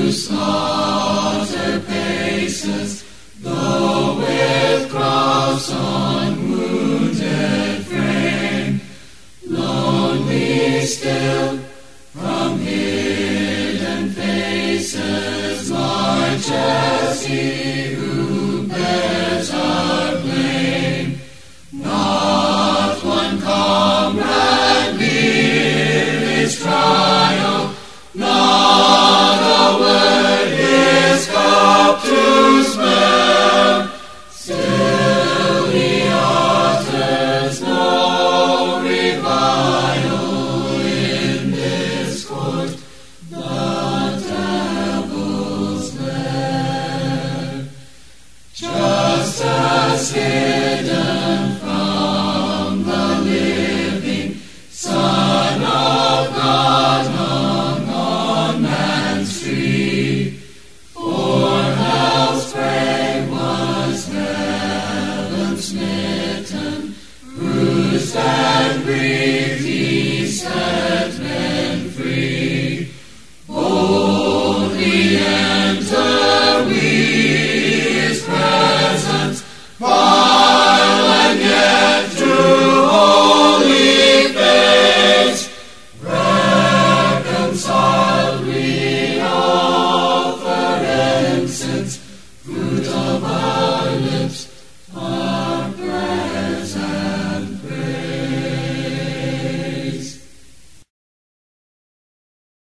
slaughter paces, though with cross on wounded frame, lonely still from hidden faces, march as he who bears our blame. Not one comrade near his trial, not a word his cup to spare. Still he utters no revival in this court, the devil's lair. Just as hidden from the living Son of God hung on man's tree, for hell's prey was heaven smitten, bruised and grieved.